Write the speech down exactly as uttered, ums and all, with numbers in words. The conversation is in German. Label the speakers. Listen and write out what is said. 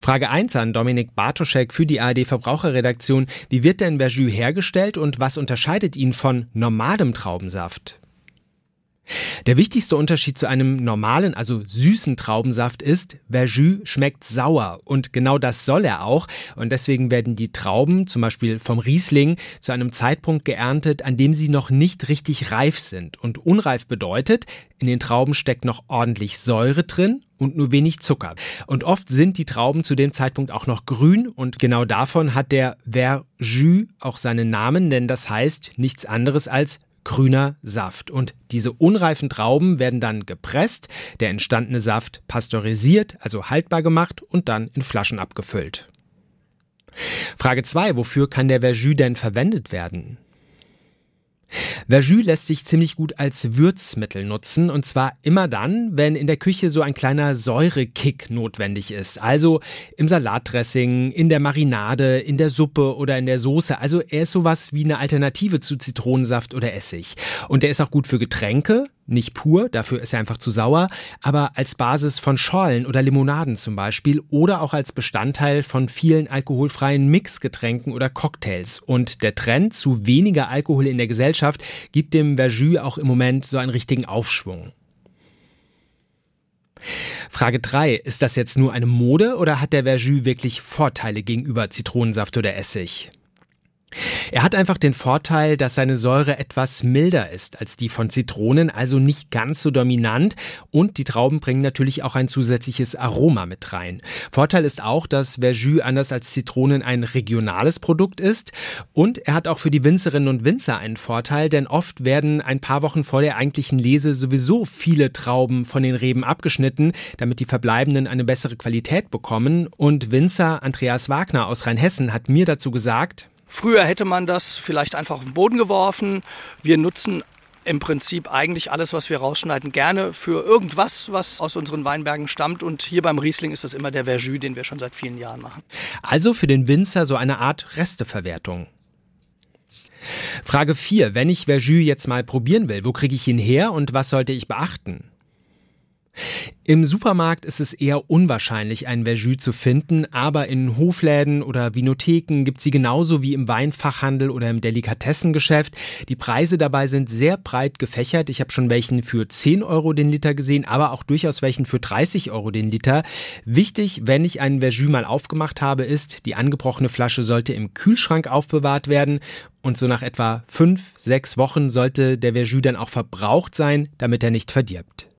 Speaker 1: Frage eins an Dominik Bartoschek für die A R D-Verbraucherredaktion. Wie wird denn Verjus hergestellt und was unterscheidet ihn von normalem Traubensaft? Der wichtigste Unterschied zu einem normalen, also süßen Traubensaft ist, Verjus schmeckt sauer und genau das soll er auch und deswegen werden die Trauben, zum Beispiel vom Riesling, zu einem Zeitpunkt geerntet, an dem sie noch nicht richtig reif sind. Und unreif bedeutet, in den Trauben steckt noch ordentlich Säure drin und nur wenig Zucker. Und oft sind die Trauben zu dem Zeitpunkt auch noch grün und genau davon hat der Verjus auch seinen Namen, denn das heißt nichts anderes als grüner Saft. Und diese unreifen Trauben werden dann gepresst, der entstandene Saft pasteurisiert, also haltbar gemacht und dann in Flaschen abgefüllt. Frage zwei. Wofür kann der Verjus denn verwendet werden? Verjus lässt sich ziemlich gut als Würzmittel nutzen und zwar immer dann, wenn in der Küche so ein kleiner Säurekick notwendig ist. Also im Salatdressing, in der Marinade, in der Suppe oder in der Soße. Also er ist sowas wie eine Alternative zu Zitronensaft oder Essig. Und er ist auch gut für Getränke, nicht pur, dafür ist er einfach zu sauer, aber als Basis von Schorlen oder Limonaden zum Beispiel oder auch als Bestandteil von vielen alkoholfreien Mixgetränken oder Cocktails. Und der Trend zu weniger Alkohol in der Gesellschaft gibt dem Verjus auch im Moment so einen richtigen Aufschwung. Frage drei. Ist das jetzt nur eine Mode oder hat der Verjus wirklich Vorteile gegenüber Zitronensaft oder Essig? Er hat einfach den Vorteil, dass seine Säure etwas milder ist als die von Zitronen, also nicht ganz so dominant und die Trauben bringen natürlich auch ein zusätzliches Aroma mit rein. Vorteil ist auch, dass Verjus anders als Zitronen ein regionales Produkt ist und er hat auch für die Winzerinnen und Winzer einen Vorteil, denn oft werden ein paar Wochen vor der eigentlichen Lese sowieso viele Trauben von den Reben abgeschnitten, damit die verbleibenden eine bessere Qualität bekommen und Winzer Andreas Wagner aus Rheinhessen hat mir dazu gesagt:
Speaker 2: Früher hätte man das vielleicht einfach auf den Boden geworfen. Wir nutzen im Prinzip eigentlich alles, was wir rausschneiden, gerne für irgendwas, was aus unseren Weinbergen stammt. Und hier beim Riesling ist das immer der Verjus, den wir schon seit vielen Jahren machen.
Speaker 1: Also für den Winzer so eine Art Resteverwertung. Frage vier. Wenn ich Verjus jetzt mal probieren will, wo kriege ich ihn her und was sollte ich beachten? Im Supermarkt ist es eher unwahrscheinlich, einen Verjus zu finden, aber in Hofläden oder Vinotheken gibt es sie genauso wie im Weinfachhandel oder im Delikatessengeschäft. Die Preise dabei sind sehr breit gefächert. Ich habe schon welchen für zehn Euro den Liter gesehen, aber auch durchaus welchen für dreißig Euro den Liter. Wichtig, wenn ich einen Verjus mal aufgemacht habe, ist, die angebrochene Flasche sollte im Kühlschrank aufbewahrt werden und so nach etwa fünf, sechs Wochen sollte der Verjus dann auch verbraucht sein, damit er nicht verdirbt.